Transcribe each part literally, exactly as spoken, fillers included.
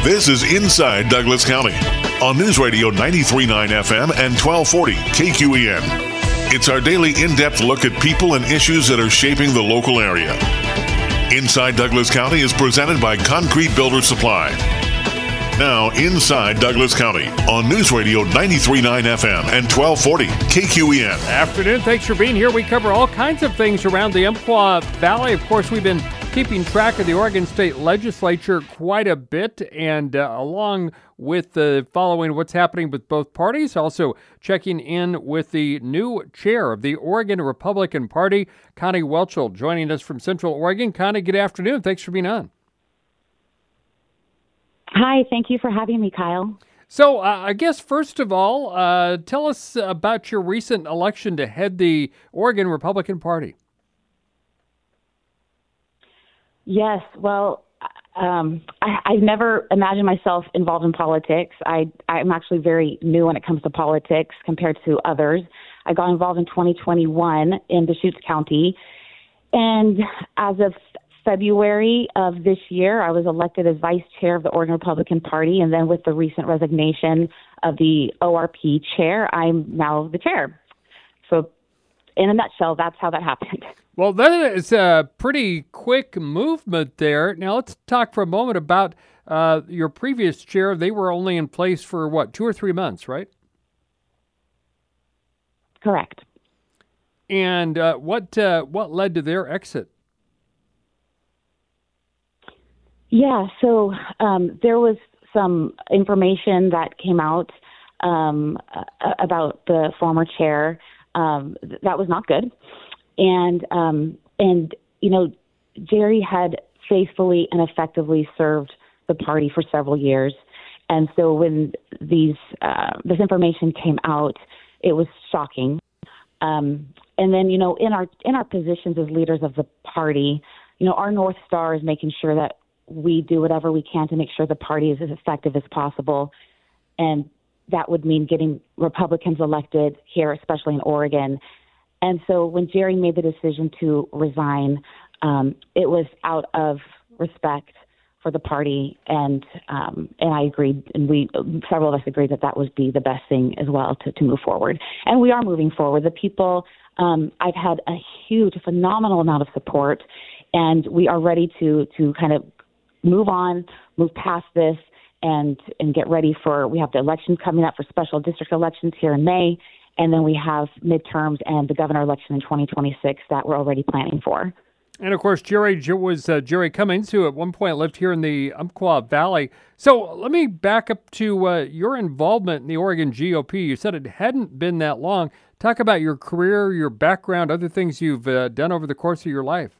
This is Inside Douglas County on News Radio ninety-three point nine F M and twelve forty K Q E N. It's our daily in-depth look at people and issues that are shaping the local area. Inside Douglas County is presented by Concrete Builder Supply. Now, Inside Douglas County on News Radio ninety-three point nine F M and twelve forty K Q E N. Afternoon. Thanks for being here. We cover all kinds of things around the Umpqua Valley. Of course, we've been keeping track of the Oregon State Legislature quite a bit, and uh, along with the following what's happening with both parties, also checking in with the new chair of the Oregon Republican Party, Connie Welchel, joining us from Central Oregon. Connie, good afternoon. Thanks for being on. Hi, thank you for having me, Kyle. So uh, I guess, first of all, uh, tell us about your recent election to head the Oregon Republican Party. Yes, well, um, I, I've never imagined myself involved in politics. I, I'm actually very new when it comes to politics compared to others. I got involved in twenty twenty-one in Deschutes County, and as of February of this year, I was elected as vice chair of the Oregon Republican Party, and then with the recent resignation of the O R P chair, I'm now the chair. So in a nutshell, that's how that happened. Well, that is a pretty quick movement there. Now, let's talk for a moment about uh, your previous chair. They were only in place for, what, two or three months, right? Correct. And uh, what uh, what led to their exit? Yeah, so um, there was some information that came out um, about the former chair um, that was not good. And, um, and you know, Jerry had faithfully and effectively served the party for several years. And so when these uh, this information came out, it was shocking. Um, and then, you know, in our in our positions as leaders of the party, you know, our North Star is making sure that we do whatever we can to make sure the party is as effective as possible. And that would mean getting Republicans elected here, especially in Oregon. And so when Jerry made the decision to resign, um, it was out of respect for the party, and um, and I agreed, and we several of us agreed that that would be the best thing as well to, to move forward. And we are moving forward. The people, um, I've had a huge, phenomenal amount of support, and we are ready to to kind of move on, move past this, and and get ready for, we have the election coming up for special district elections here in May. And then we have midterms and the governor election in twenty twenty-six that we're already planning for. And, of course, Jerry was uh, Jerry Cummings, who at one point lived here in the Umpqua Valley. So let me back up to uh, your involvement in the Oregon G O P. You said it hadn't been that long. Talk about your career, your background, other things you've uh, done over the course of your life.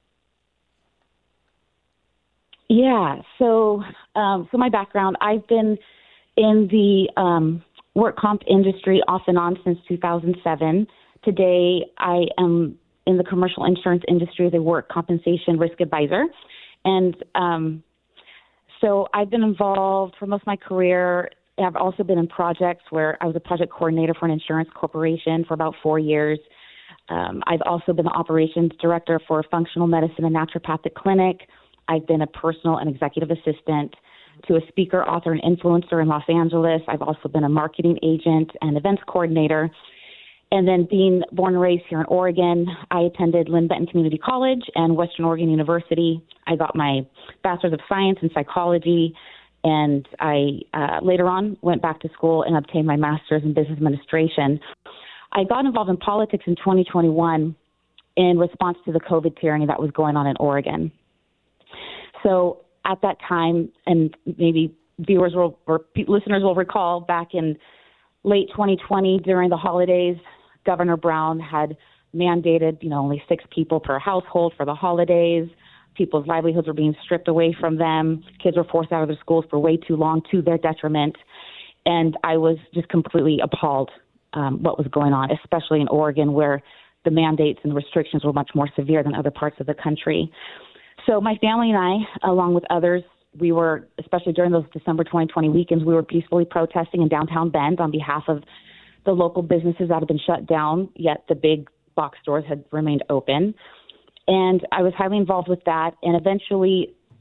Yeah, so um, so my background, I've been in the um, work comp industry off and on since two thousand seven. Today, I am in the commercial insurance industry as a work compensation risk advisor. And um, so I've been involved for most of my career. I've also been in projects where I was a project coordinator for an insurance corporation for about four years. Um, I've also been the operations director for a functional medicine and naturopathic clinic. I've been a personal and executive assistant to a speaker, author, and influencer in Los Angeles. I've also been a marketing agent and events coordinator. And then being born and raised here in Oregon, I attended Lynn Benton Community College and Western Oregon University. I got my Bachelor's of Science in Psychology, and I uh, later on went back to school and obtained my Master's in Business Administration. I got involved in politics in twenty twenty-one in response to the COVID tyranny that was going on in Oregon. So at that time, and maybe viewers will, or listeners will recall, back in late twenty twenty during the holidays, Governor Brown had mandated, you know, only six people per household for the holidays. People's livelihoods were being stripped away from them. Kids were forced out of their schools for way too long, to their detriment. And I was just completely appalled um, what was going on, especially in Oregon, where the mandates and restrictions were much more severe than other parts of the country. So my family and I, along with others, we were, especially during those December twenty twenty weekends, we were peacefully protesting in downtown Bend on behalf of the local businesses that had been shut down, yet the big box stores had remained open. And I was highly involved with that. And eventually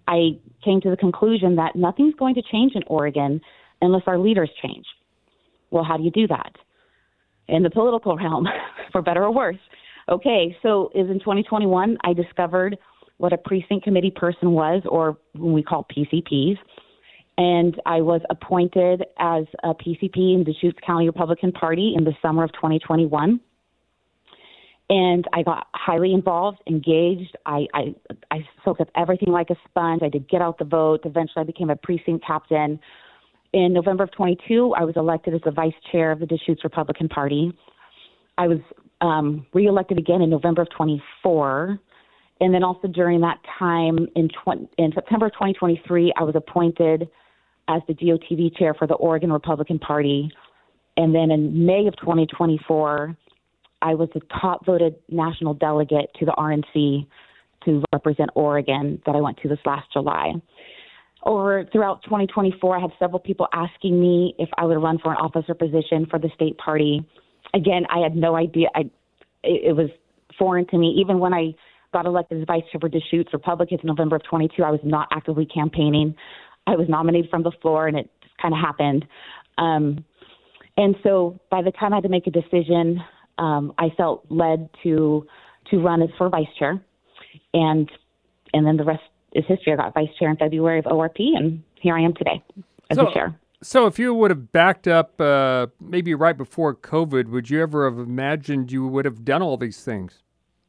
I came to the conclusion that nothing's going to change in Oregon unless our leaders change. Well, how do you do that? In the political realm, for better or worse. Okay, so is in twenty twenty-one, I discovered what a precinct committee person was, or what we call P C Ps. And I was appointed as a P C P in Deschutes County Republican Party in the summer of twenty twenty-one. And I got highly involved, engaged. I, I, I soaked up everything like a sponge. I did get out the vote. Eventually, I became a precinct captain. In November of twenty-two, I was elected as the vice chair of the Deschutes Republican Party. I was um, reelected again in November of twenty-four. And then also during that time, in, tw- in September of twenty twenty-three, I was appointed as the D O T V chair for the Oregon Republican Party. And then in May of twenty twenty-four, I was the top voted national delegate to the R N C to represent Oregon that I went to this last July. Over throughout twenty twenty-four, I had several people asking me if I would run for an officer position for the state party. Again, I had no idea. I, it, it was foreign to me. Even when I got elected as vice chair for Deschutes Republicans in November of twenty-two, I was not actively campaigning. I was nominated from the floor, and it just kind of happened. Um, and so by the time I had to make a decision, um, I felt led to to run as for vice chair. And and then the rest is history. I got vice chair in February of O R P, and here I am today as so, the chair. So if you would have backed up uh, maybe right before COVID, would you ever have imagined you would have done all these things?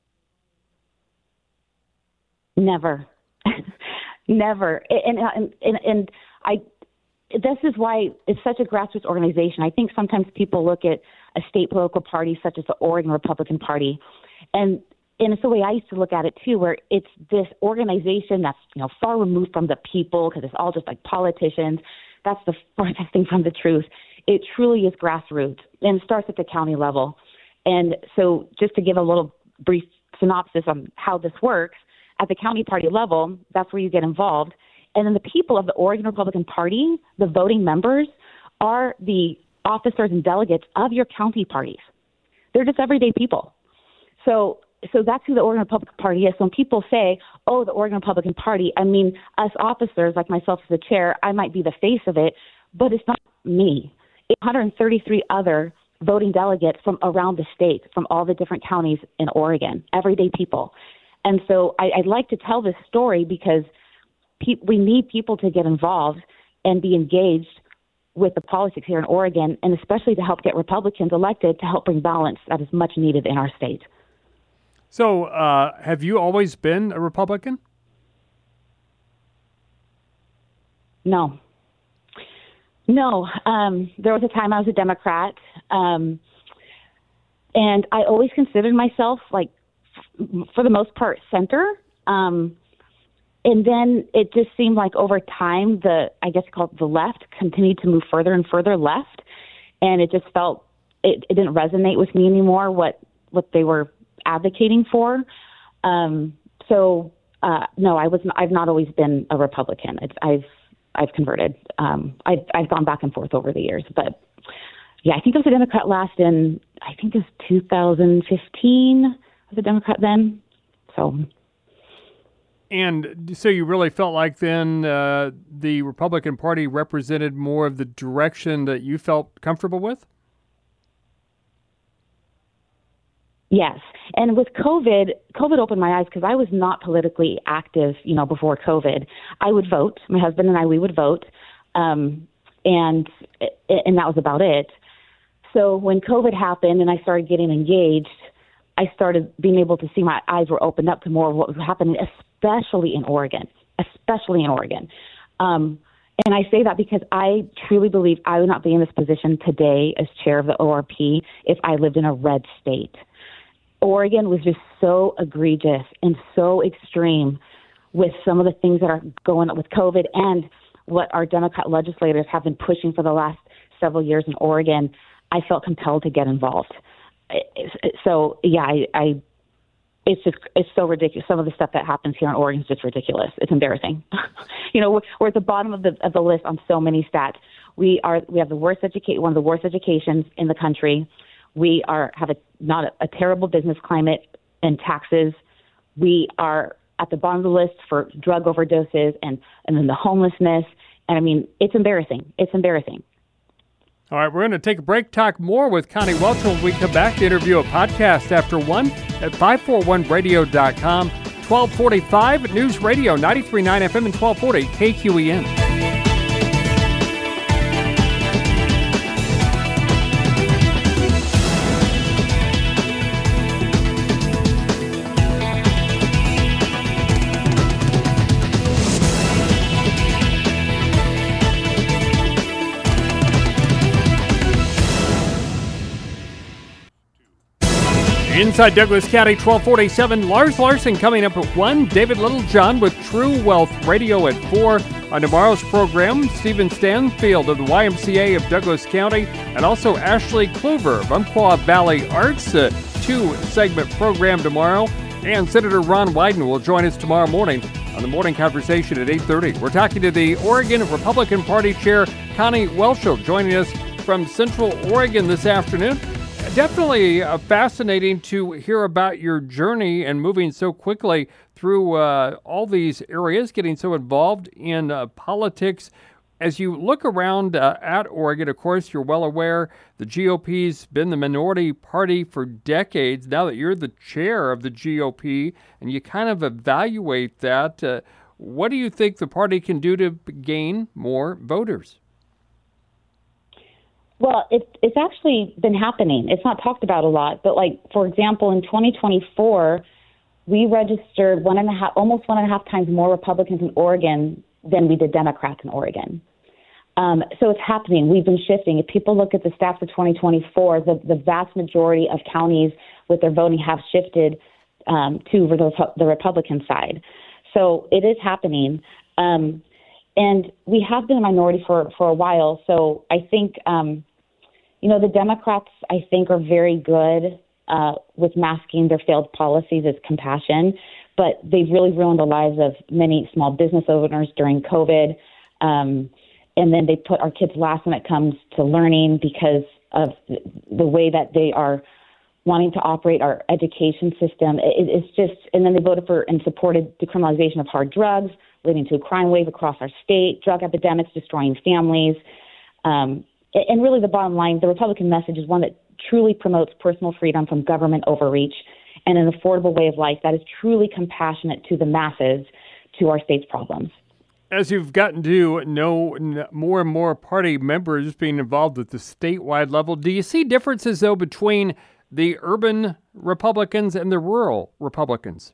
Never. Never. And, and, and, and I, this is why it's such a grassroots organization. I think sometimes people look at a state political party such as the Oregon Republican Party, and and it's the way I used to look at it too, where it's this organization that's, you know, far removed from the people because it's all just like politicians. That's the farthest thing from the truth. It truly is grassroots, and it starts at the county level. And so just to give a little brief synopsis on how this works, at the county party level, that's where you get involved. And then the people of the Oregon Republican Party, the voting members, are the officers and delegates of your county parties. They're just everyday people. So so that's who the Oregon Republican Party is. So when people say, oh, the Oregon Republican Party, I mean, us officers, like myself as the chair, I might be the face of it, but it's not me. eight hundred thirty-three other voting delegates from around the state, from all the different counties in Oregon, everyday people. And so I, I'd like to tell this story because pe- we need people to get involved and be engaged with the politics here in Oregon, and especially to help get Republicans elected to help bring balance that is much needed in our state. So uh, have you always been a Republican? No. No. Um, there was a time I was a Democrat, um, and I always considered myself, like, f- for the most part, center. Um, and then it just seemed like over time, the I guess called the left continued to move further and further left, and it just felt it, it didn't resonate with me anymore. What what they were advocating for. Um, so uh, no, I was. I've not always been a Republican. It's, I've I've converted. Um, I've I've gone back and forth over the years, but yeah, I think I was a Democrat last in I think it was two thousand fifteen. I was a Democrat then. So. And so you really felt like then uh, the Republican Party represented more of the direction that you felt comfortable with? Yes. And with COVID, COVID opened my eyes because I was not politically active, you know, before COVID. I would vote. My husband and I, we would vote. Um, and and that was about it. So when COVID happened and I started getting engaged, I started being able to see my eyes were opened up to more of what was happening, especially in Oregon, especially in Oregon. Um, and I say that because I truly believe I would not be in this position today as chair of the O R P if I lived in a red state. Oregon was just so egregious and so extreme with some of the things that are going on with COVID and what our Democrat legislators have been pushing for the last several years in Oregon. I felt compelled to get involved. So, yeah, I, I it's just it's so ridiculous. Some of the stuff that happens here in Oregon is just ridiculous. It's embarrassing. you know, we're, we're at the bottom of the of the list on so many stats. We are we have the worst educate one of the worst educations in the country. We are have a not a, a terrible business climate and taxes. We are at the bottom of the list for drug overdoses and, and then the homelessness. And I mean, it's embarrassing. It's embarrassing. All right, we're going to take a break, talk more with Connie Welch when we come back to interview a podcast after one at five forty-one radio dot com, twelve forty-five News Radio, ninety-three point nine F M and twelve forty K Q E N. Inside Douglas County, twelve forty-seven, Lars Larson coming up at one, David Littlejohn with True Wealth Radio at four. On tomorrow's program, Stephen Stanfield of the Y M C A of Douglas County, and also Ashley Kluver of Umpqua Valley Arts, a two-segment program tomorrow. And Senator Ron Wyden will join us tomorrow morning on the Morning Conversation at eight thirty. We're talking to the Oregon Republican Party Chair, Connie Welch, joining us from Central Oregon this afternoon. Definitely uh, fascinating to hear about your journey and moving so quickly through uh, all these areas, getting so involved in uh, politics. As you look around uh, at Oregon, of course, you're well aware the G O P's been the minority party for decades. Now that you're the chair of the G O P and you kind of evaluate that, uh, what do you think the party can do to gain more voters? Well, it, it's actually been happening. It's not talked about a lot, but like, for example, in twenty twenty-four, we registered one and a half, almost one and a half times more Republicans in Oregon than we did Democrats in Oregon. Um, so it's happening. We've been shifting. If people look at the stats for twenty twenty-four, the, the vast majority of counties with their voting have shifted um, to the, the Republican side. So it is happening. Um, and we have been a minority for, for a while. So I think, um, you know, the Democrats, I think, are very good uh, with masking their failed policies as compassion, but they've really ruined the lives of many small business owners during COVID. Um, and then they put our kids last when it comes to learning because of the way that they are wanting to operate our education system. It, it's just, and then they voted for and supported decriminalization of hard drugs, leading to a crime wave across our state, drug epidemics destroying families. Um, And really the bottom line, the Republican message is one that truly promotes personal freedom from government overreach and an affordable way of life that is truly compassionate to the masses, to our state's problems. As you've gotten to know more and more party members being involved at the statewide level, do you see differences, though, between the urban Republicans and the rural Republicans?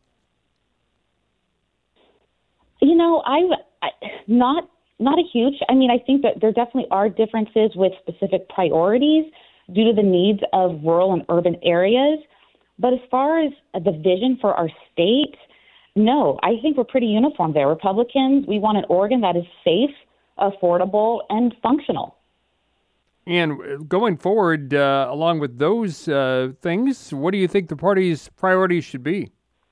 You know, I, I not... Not a huge. I mean, I think that there definitely are differences with specific priorities due to the needs of rural and urban areas. But as far as the vision for our state, no, I think we're pretty uniform there. Republicans, we want an Oregon that is safe, affordable, and functional. And going forward, uh, along with those uh, things, what do you think the party's priorities should be?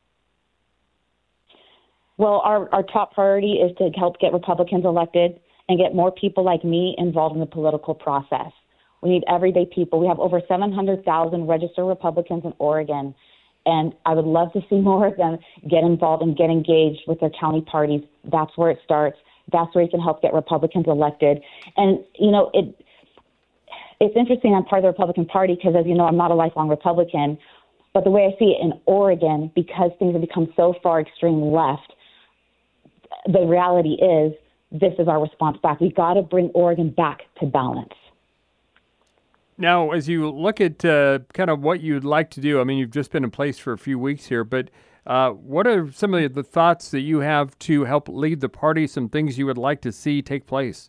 Well, our, our top priority is to help get Republicans elected and get more people like me involved in the political process. We need everyday people. We have over seven hundred thousand registered Republicans in Oregon, and I would love to see more of them get involved and get engaged with their county parties. That's where it starts. That's where you can help get Republicans elected. And, you know, it it's interesting I'm part of the Republican Party because, as you know, I'm not a lifelong Republican. But the way I see it in Oregon, because things have become so far extreme left, the reality is this is our response back. We've got to bring Oregon back to balance. Now, as you look at uh, kind of what you'd like to do, I mean, you've just been in place for a few weeks here, but uh, what are some of the thoughts that you have to help lead the party, some things you would like to see take place?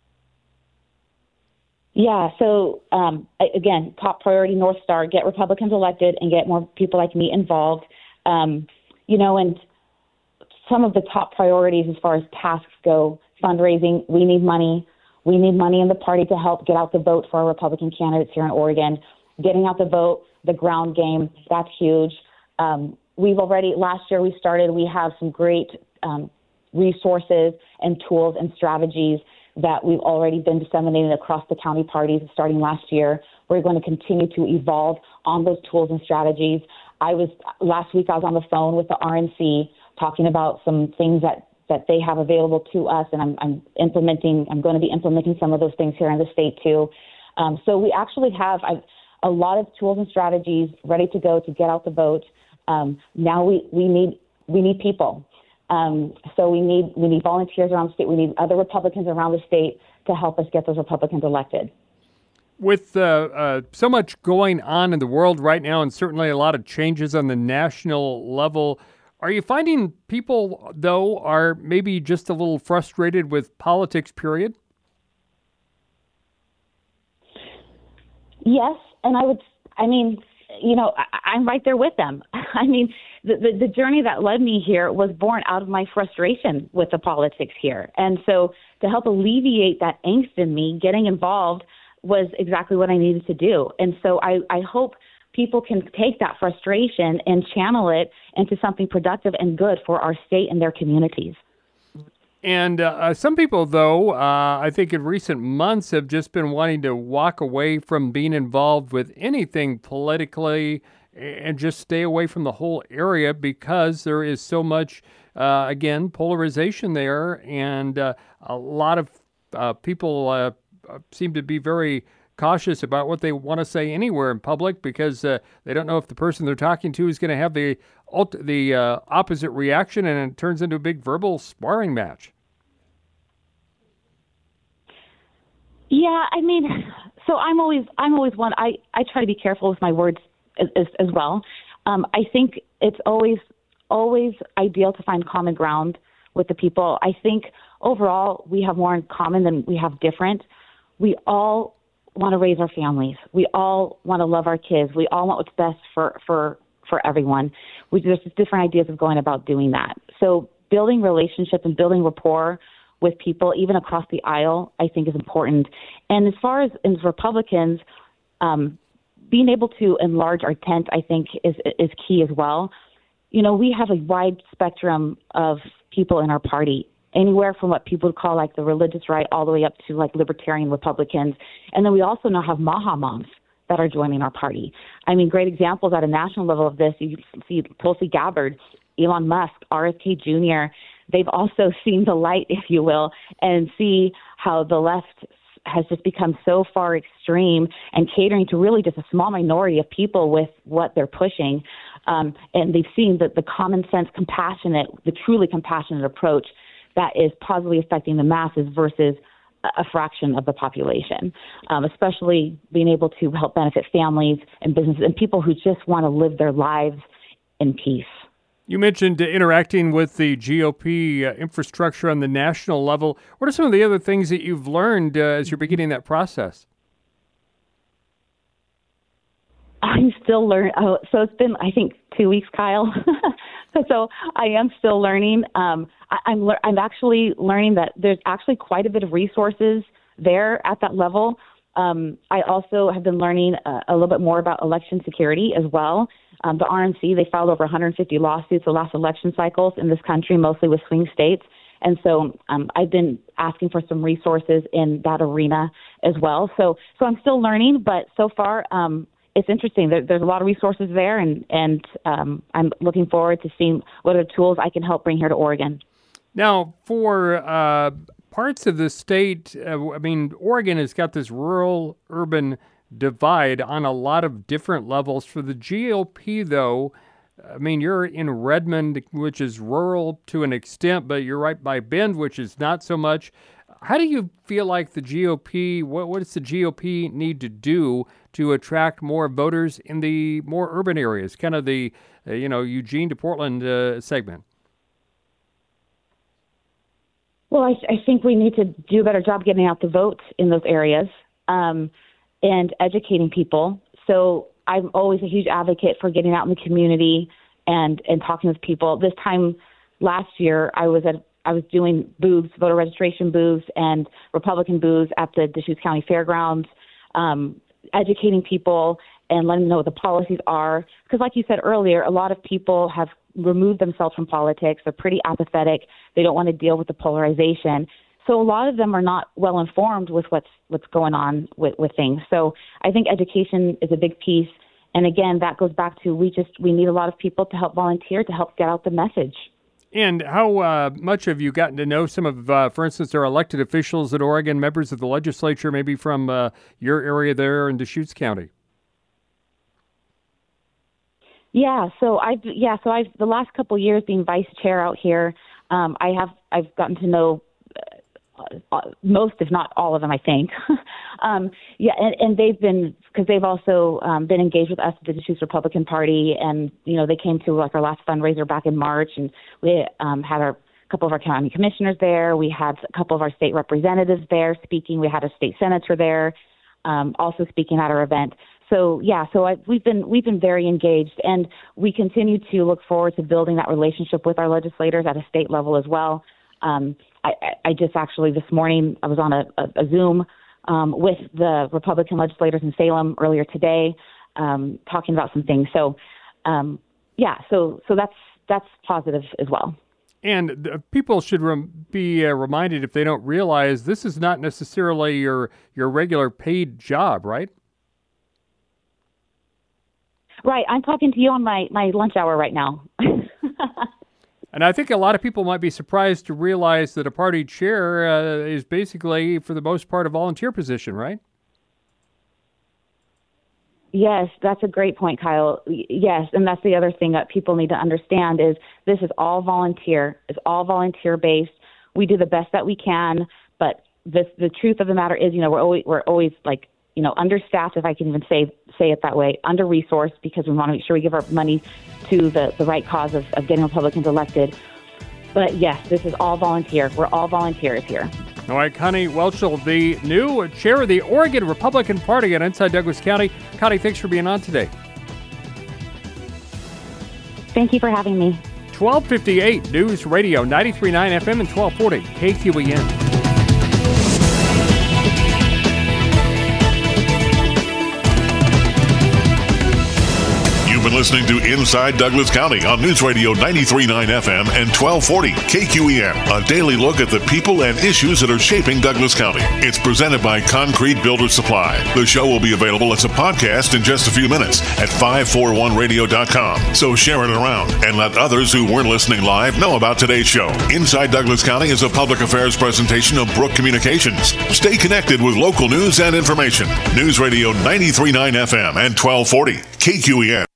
Yeah, so um, again, top priority, North Star, get Republicans elected and get more people like me involved. Um, you know, and some of the top priorities as far as tasks go, fundraising, we need money. We need money in the party to help get out the vote for our Republican candidates here in Oregon. Getting out the vote, the ground game, that's huge. Um, we've already, last year we started, we have some great um, resources and tools and strategies that we've already been disseminating across the county parties starting last year. We're going to continue to evolve on those tools and strategies. I was, last week I was on the phone with the R N C talking about some things that, that they have available to us, and I'm, I'm implementing, I'm going to be implementing some of those things here in the state too. Um, so we actually have I've, a lot of tools and strategies ready to go to get out the vote. Um, now we, we need we need people. Um, so we need we need volunteers around the state. We need other Republicans around the state to help us get those Republicans elected. With uh, uh, so much going on in the world right now, and certainly a lot of changes on the national level, are you finding people, though, are maybe just a little frustrated with politics, period? Yes, and I would, I mean, you know, I, I'm right there with them. I mean, the, the, the journey that led me here was born out of my frustration with the politics here. And so to help alleviate that angst in me, getting involved was exactly what I needed to do. And so I, I hope people can take that frustration and channel it into something productive and good for our state and their communities. And uh, some people, though, uh, I think in recent months have just been wanting to walk away from being involved with anything politically and just stay away from the whole area because there is so much, uh, again, polarization there. And uh, a lot of uh, people uh, seem to be very cautious about what they want to say anywhere in public because uh, they don't know if the person they're talking to is going to have the the uh, opposite reaction, and it turns into a big verbal sparring match. Yeah, I mean, so I'm always I'm always one. I, I try to be careful with my words as, as, as well. Um, I think it's always always ideal to find common ground with the people. I think overall we have more in common than we have different. We all want to raise our families. We all want to love our kids. We all want what's best for, for, for everyone. We, there's just different ideas of going about doing that. So building relationships and building rapport with people, even across the aisle, I think is important. And as far as, as Republicans, um, being able to enlarge our tent, I think, is is key as well. You know, we have a wide spectrum of people in our party, anywhere from what people would call like the religious right all the way up to like libertarian Republicans. And then we also now have Maha moms that are joining our party. I mean, great examples at a national level of this. You see Tulsi Gabbard, Elon Musk, R F K Junior They've also seen the light, if you will, and see how the left has just become so far extreme and catering to really just a small minority of people with what they're pushing. Um, and they've seen that the common sense, compassionate, the truly compassionate approach that is positively affecting the masses versus a fraction of the population, um, especially being able to help benefit families and businesses and people who just want to live their lives in peace. You mentioned uh, interacting with the G O P uh, infrastructure on the national level. What are some of the other things that you've learned uh, as you're beginning that process? I'm still learning. Oh, so it's been, I think, two weeks, Kyle. So I am still learning. Um, I, I'm le- I'm actually learning that there's actually quite a bit of resources there at that level. Um, I also have been learning uh, a little bit more about election security as well. Um, the R N C, they filed over one hundred fifty lawsuits the last election cycles in this country, mostly with swing states. And so um, I've been asking for some resources in that arena as well. So so I'm still learning, but so far um, it's interesting. There, there's a lot of resources there, and, and um, I'm looking forward to seeing what other tools I can help bring here to Oregon. Now, for uh, parts of the state, uh, I mean, Oregon has got this rural-urban divide on a lot of different levels. For the G O P, though, I mean, you're in Redmond, which is rural to an extent, but you're right by Bend, which is not so much. How do you feel like the G O P, what, what does the G O P need to do to attract more voters in the more urban areas, kind of the, uh, you know, Eugene to Portland uh, segment? Well, I, I think we need to do a better job getting out the vote in those areas. Um, and educating people. So I'm always a huge advocate for getting out in the community and, and talking with people. This time last year, I was at I was doing booths, voter registration booths, and Republican booths at the Deschutes County Fairgrounds, um, educating people and letting them know what the policies are. Because like you said earlier, a lot of people have removed themselves from politics. They're pretty apathetic. They don't want to deal with the polarization. So a lot of them are not well informed with what's what's going on with, with things. So I think education is a big piece. And again, that goes back to we just we need a lot of people to help volunteer to help get out the message. And how uh, much have you gotten to know some of, uh, for instance, our elected officials in Oregon, members of the legislature, maybe from uh, your area there in Deschutes County? Yeah, so I've yeah, so I've the last couple of years being vice chair out here, um, I have I've gotten to know uh, most, if not all of them, I think. um, yeah, and, and they've been because they've also um, been engaged with us, the Deschutes Republican Party, and you know they came to like our last fundraiser back in March, and we um, had our a couple of our county commissioners there. We had a couple of our state representatives there speaking. We had a state senator there, um, also speaking at our event. So yeah, so I, we've been we've been very engaged, and we continue to look forward to building that relationship with our legislators at a state level as well. Um, I, I just actually this morning I was on a, a, a Zoom um, with the Republican legislators in Salem earlier today, um, talking about some things. So um, yeah, so so that's that's positive as well. And uh, people should rem- be uh, reminded, if they don't realize, this is not necessarily your your regular paid job, right? Right. I'm talking to you on my, my lunch hour right now. And I think a lot of people might be surprised to realize that a party chair uh, is basically, for the most part, a volunteer position, right? Yes, that's a great point, Kyle. Yes, and that's the other thing that people need to understand is this is all volunteer. It's all volunteer-based. We do the best that we can, but the the truth of the matter is, you know, we're always we're always like, you know, understaffed, if I can even say say it that way, under-resourced, because we want to make sure we give our money to the, the right cause of, of getting Republicans elected. But yes, this is all volunteer. We're all volunteers here. All right, Connie Welchel, the new chair of the Oregon Republican Party at Inside Douglas County. Connie, thanks for being on today. Thank you for having me. twelve fifty-eight News Radio, ninety-three point nine F M and twelve forty K Q E N. You've been listening to Inside Douglas County on News Radio ninety-three point nine F M and twelve forty K Q E N. A daily look at the people and issues that are shaping Douglas County. It's presented by Concrete Builder Supply. The show will be available as a podcast in just a few minutes at five forty-one radio dot com. So share it around and let others who weren't listening live know about today's show. Inside Douglas County is a public affairs presentation of Brook Communications. Stay connected with local news and information. News Radio ninety-three point nine F M and twelve forty K Q E N.